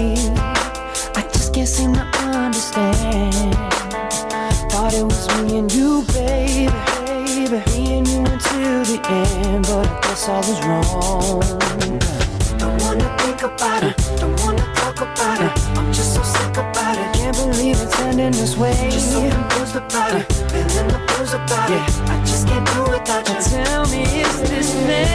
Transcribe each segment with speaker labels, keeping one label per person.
Speaker 1: I just can't seem to understand. Thought it was me and you, baby. Me and you until the end, but I guess I was wrong. Don't wanna think about it, don't wanna talk about it. I'm just so sick about it. Can't believe it's ending this way. Just so confused about it, feeling the blues about it. I just can't do without you. Tell me, is this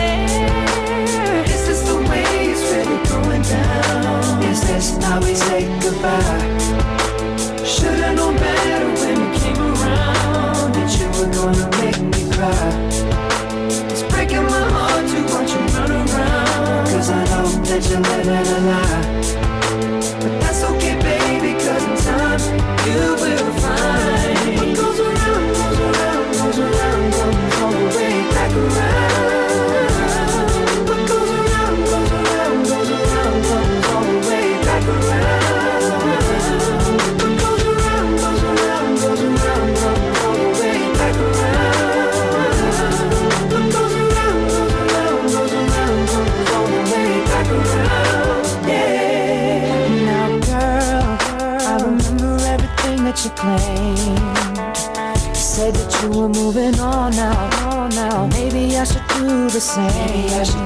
Speaker 1: fair? Is this the way it's really going down? Is this how we say goodbye? Should've known better when you came around that you were gonna make me cry. It's breaking my heart to watch you run around, 'cause I know that you're living a lie. But that's okay, baby, 'cause in time you will find what goes around, goes around, goes around, comes all the way back around. What goes around, goes around, goes around, comes all the way back around. What goes around, goes around, goes around, comes all the way back around. What goes around, goes around, goes around, comes all the way back around. Yeah. Now, girl, I remember everything that you claimed. You said that you were moving on now. Maybe I should do the same.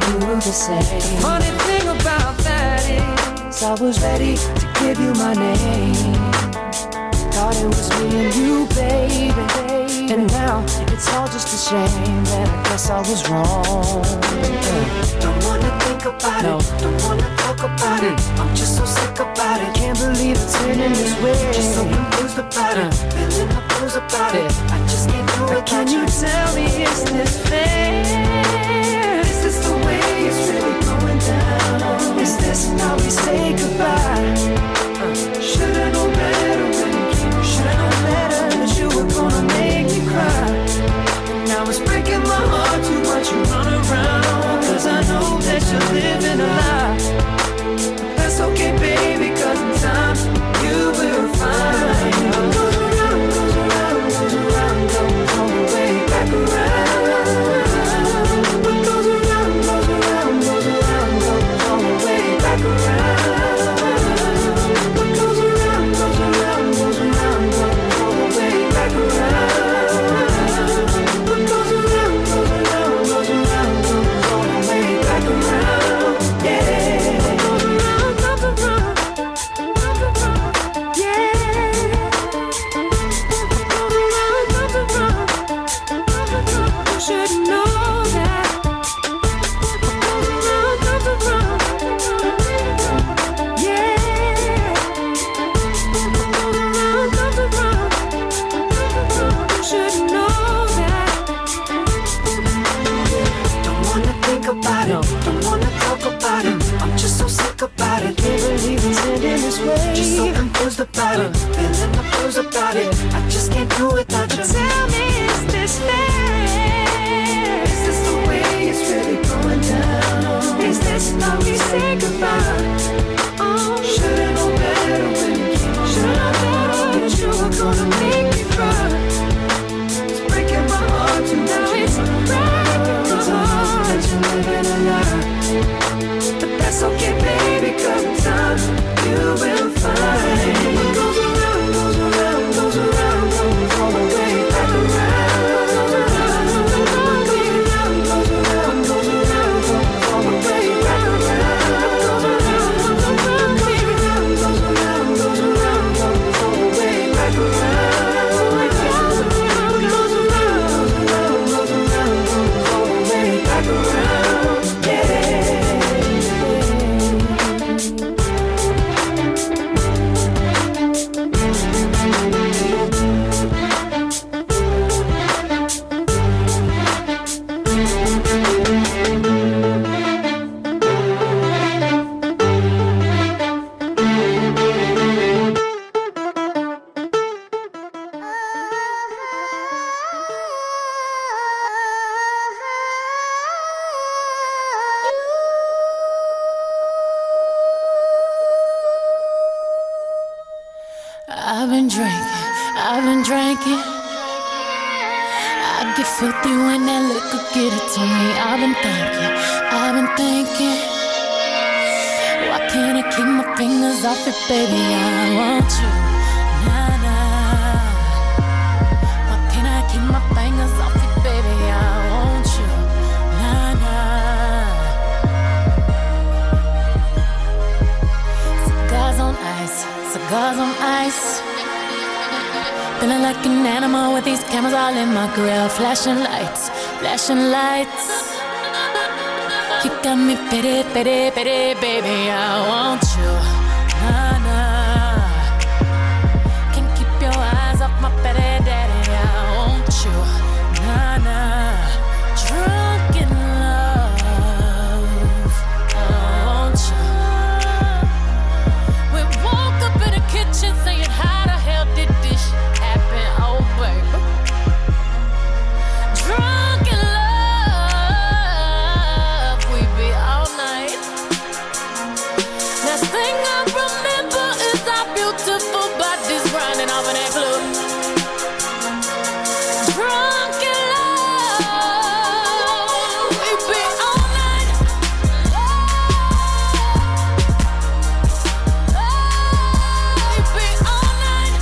Speaker 1: The funny thing about that is I was ready to give you my name. Thought it was me and you, baby. And now it's all just a shame that I guess I was wrong. Don't wanna think about it, don't wanna talk about it. I'm just so sick about it. Can't believe it's ending this way. Just so confused about it, feeling the blues about it. I just can't do it. Can you tell me, is this fair? Is this the way it's really going down? Is this how we say goodbye? Should've known better when you came. Should've known better that you were gonna make me cry. Now it's breaking my heart to watch you run around, 'cause I know that you're living a lie. That's okay, baby, 'cause in time you will find what goes around, goes around, goes around, comes all the way back around. What goes around, goes around, goes around, comes all the way back around. What goes around, goes around, goes around, comes all the way back around. What goes around, goes around, goes around, comes all the way back around. Yeah. What goes around, comes around, comes around. Yeah. What goes around, comes around, comes around. You should know that. What goes around, comes around. Yeah. What goes around, comes around. You should know that. Don't wanna think about it, don't wanna talk about it. I'm just so sick about it. Can't believe it's ending this way. Just so confused about it, feeling the blues about it. I just can't do it without you. Tell me, is this fair? Is this the way it's really going down? Is this how we say goodbye? Oh, should've known better when you came. Should've known better that you were gonna make me cry. It's breaking my heart to now it's breaking my heart that you're living a lie. But that's okay, baby, 'cause in time you will find what goes around, goes around, goes around, comes all the way back around. What goes around, goes around, goes around, comes all the way back around. What goes around, goes around, goes around, goes around, goes around, comes all the way back around. What goes around, goes around, goes around, goes around, comes all the way back around. Yeah. I've been drinking. I get filthy when that liquor get it to me. I've been thinking. Why can't I keep my fingers off it, baby? I want you, nah, nah. Why can't I keep my fingers off it, baby? I want you, nah, nah. Cigars on ice, cigars on ice. Feeling like an animal with these cameras all in my grill. Flashing lights, flashing lights. You got me pity, pity, pity, baby, I want you, nah, nah. Can't keep your eyes off my pity, daddy, I want you, nah, nah. Drunk in love, I want you. We woke up in the kitchen saying, how the hell did this happen, oh baby. Drunk in love, we be all night. Last thing I remember is our beautiful bodies grinding off in that club. Drunk in love, we be all night. We be all night.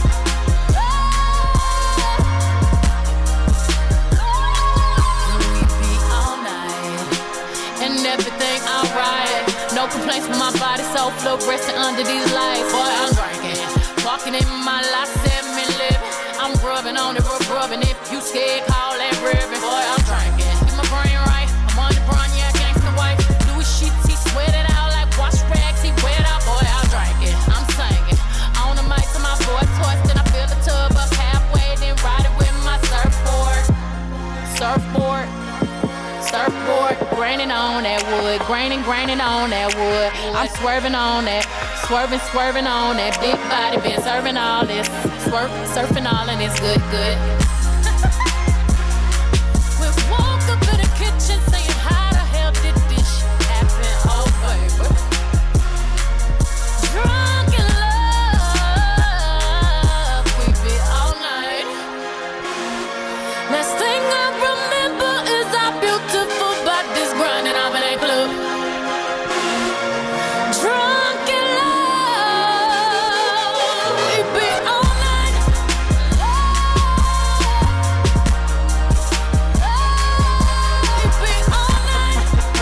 Speaker 1: We be all night. And everything alright. No complaints with my body, so fluorescent under these lights. Boy, I'm drinking, walking in my life, 7-Eleven. I'm rubbing on it, rubbing. If you scared, call that ribbon. Boy, I'm drinking, get my brain right. I'm on the brown, yeah, gangsta wife. Louis sheets, he sweat it out like wash rags. He wet out, boy, I'm drinking, I'm singing. On the mic to my voice hoarse, then I fill the tub up halfway, then ride it with my surfboard. Surfboard. Surfboard, graining on that wood, graining on that wood. I'm swerving on that, swerving on that big body, been serving all this, surfing all and it's good. We woke up in the kitchen saying, how the hell did this shit happen, oh baby. Drunk in love, we be all night. Last thing I remember is our beautiful bodies grinding off in that club. Drunk in love, we be all night. We be all night.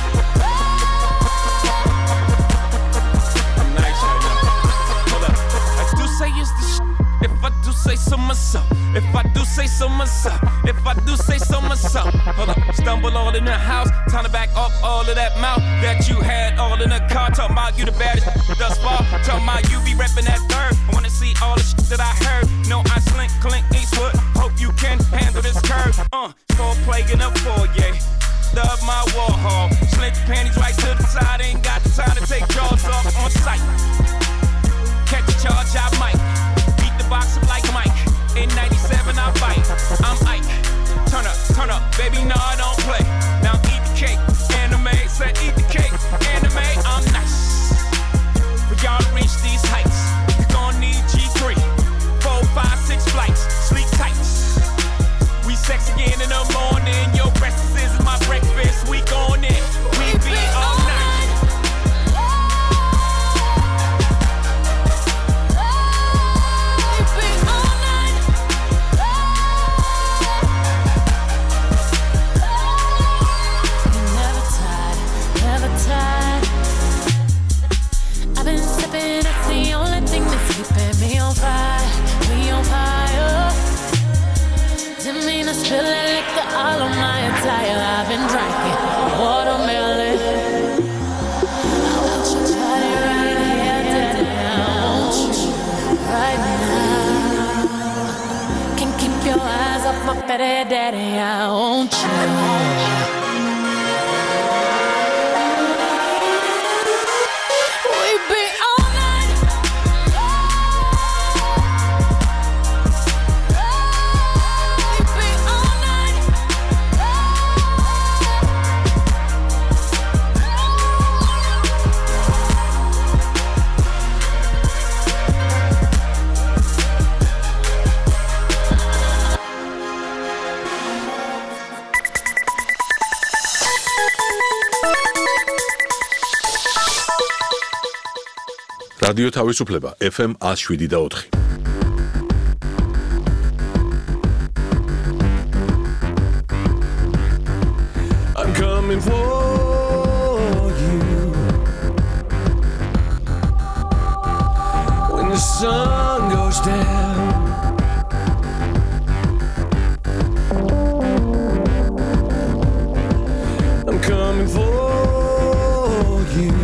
Speaker 2: I'm nice right now. Hold up. I do say it's the if I do say so myself. If I do say so myself. If I do say so myself. Hold up. Stumble all in the house. Time to back up all of that mouth that you had all in the car. Talking about you the baddest thus far. Talking about you be repping that third. I wanna see all the shit that I heard. No, I slink, Clint Eastwood. Hope you can handle this curve. Score play in a foyer. Love my Warhol. Slink your panties right to the side. Ain't got the time to take jaws off on sight. Catch a charge, I might. Beat the box up like Mike. In 97, I bite. I'm Ike. Turn up, baby, no, I don't play. Now eat the cake, anime. Said eat the cake, anime. I'm nice. For y'all to reach these heights, you gon' need G3. 4, 5, 6 flights, sleep tight. We sex again in the morning. Your breakfast is my breakfast. We gon' in. We be all night.
Speaker 1: I've been sipping, that's the only thing that's keeping me on fire. We on fire. Didn't mean to spill that liquor all on my attire. I've been drinking watermelon. I want your body right here, daddy. I want you right now. Can't keep your eyes off my petty daddy. I want you.
Speaker 3: რადიო თავისუფლება FM 107.4.
Speaker 2: I'm coming for you when the sun goes down. I'm coming for you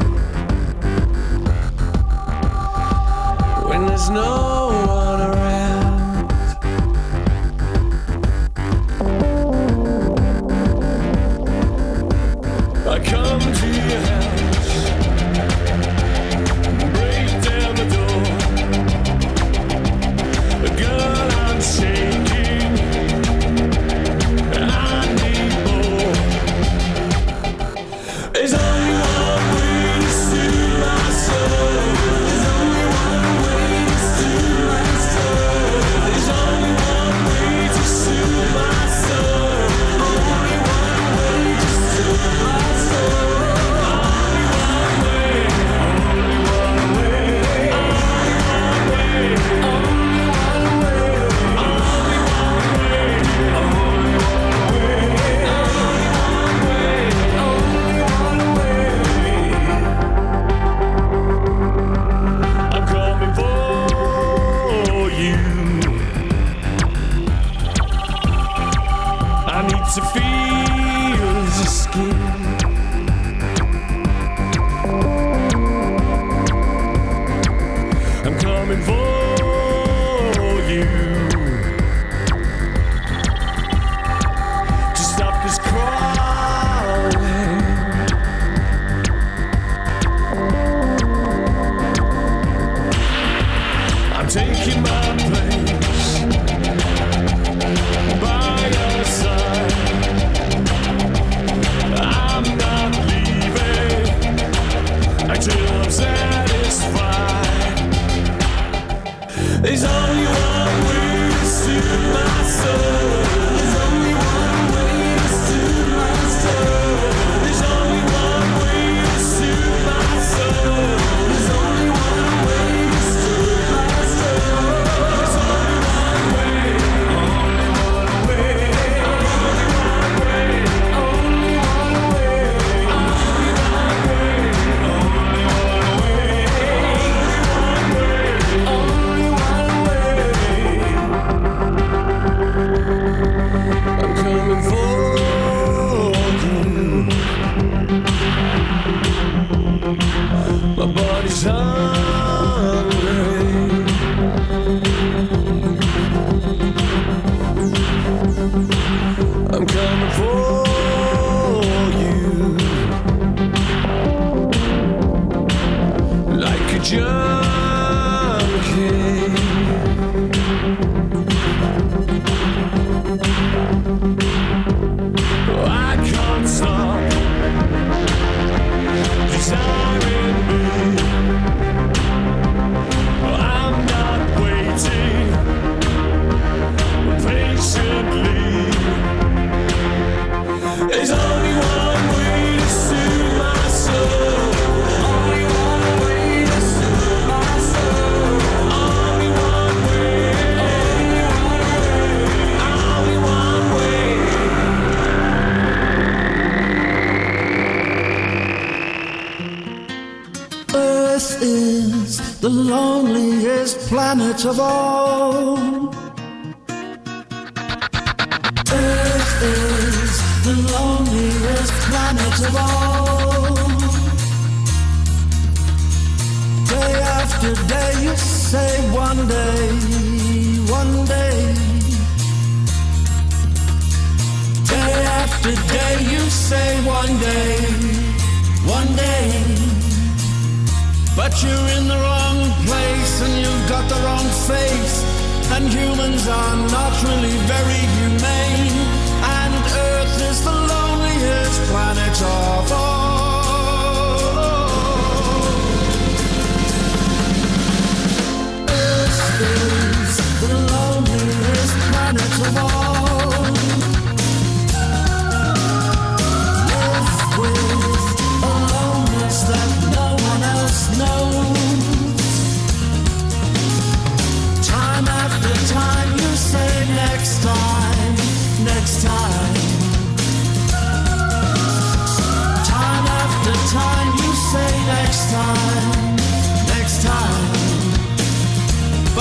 Speaker 2: when there's no one around. I come to your house, break down the door. Girl, I'm shaking, I need more. There's only one way to soothe my soul. There's only one way to soothe my soul. There's only one way to soothe my soul. Only one way to soothe my soul. Only one way. Only one way. Only one way. Only one way. Only one way. Only one way. I'm coming for you. I need to feel your skin. I'm coming for you to stop this crawling. I'm taking my place by your side. I'm not leaving until I'm satisfied. There's only one way to soothe my soul. There's only one way to soothe my soul. There's only one way to soothe my soul. There's only one way to soothe my soul. There's only one way. Only one way. Only one way. Only one way. Only one way. Only one way. I'm coming for you. My body's hungry. I'm coming for you like a junkie. I can't stop desiring me. I'm not waiting patiently. There's only one way to soothe my soul. Only one way to soothe my soul. Only one way. Only one way.
Speaker 1: Earth is the loneliest planet of all. Earth is the loneliest planet of all. Day after day you say one day, one day. Day after day you say one day, one day. But you're in the wrong place and you've got the wrong face. And humans are not really very humane. And Earth is the loneliest planet of all. Earth is the loneliest planet of all. Live with a loneliness that no one else knows.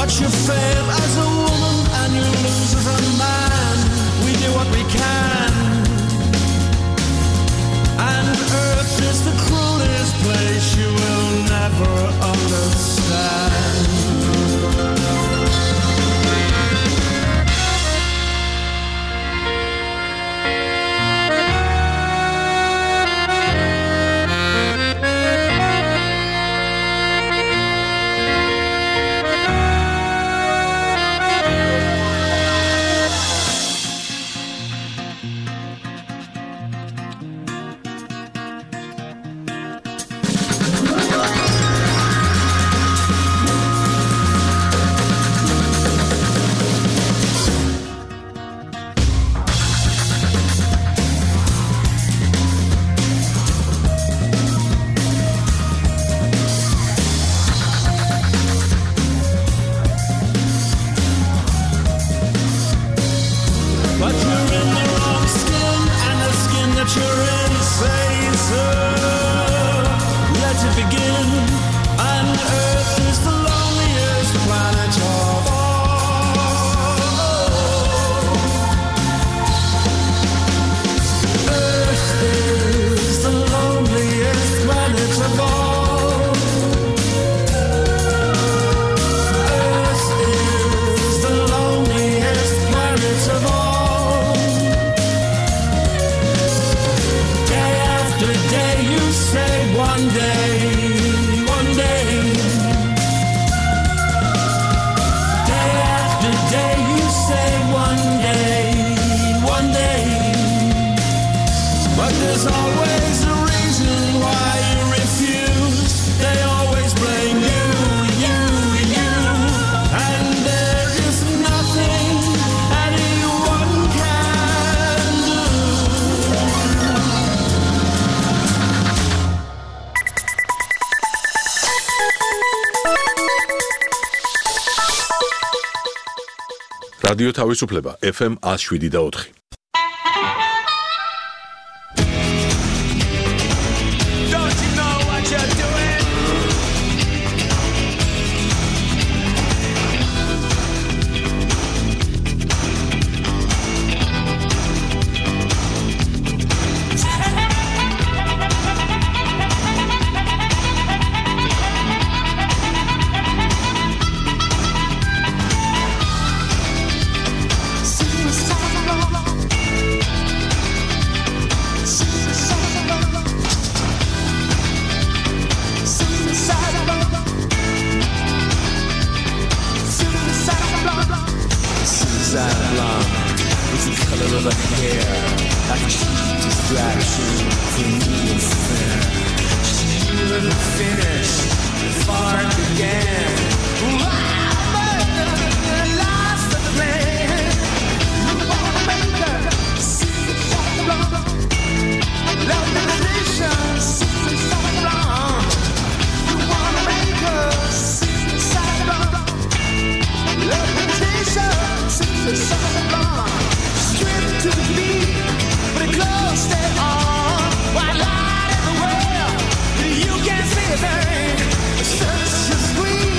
Speaker 1: But you fail as a woman and you lose as a man. We do what we can. And Earth is the cruelest place you will never understand.
Speaker 3: რადიო თავისუფლება FM 107.4. Such a squeeze.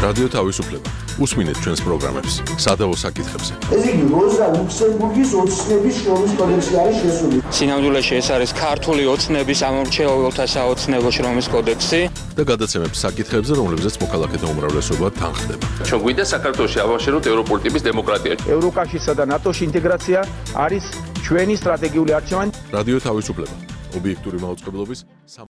Speaker 3: რადიო თავისუფლება. უსმინეთ ჩვენს პროგრამებს სადავო საკითხებზე.
Speaker 4: ეს იგი როზა ლუქსემბურგის ოცნების შრომის კოდექსი არის შესული.
Speaker 5: სინამდვილეში ეს არის ქართული ოცნების ამორჩეულთა საოცნებო შრომის კოდექსი
Speaker 3: და გადაცემებს საკითხებზე, რომლებზეც მოქალაქეთა უმრავლესობა თანხდება.
Speaker 6: ჩვენ გვინდა საქართველოში ავაშენოთ ევროპული ტიპის დემოკრატია.
Speaker 7: ევროკავშირსა და ნატოს ინტეგრაცია არის ჩვენი სტრატეგიული არჩევანი.
Speaker 3: რადიო თავისუფლება. ობიექტური მაუწყებლობის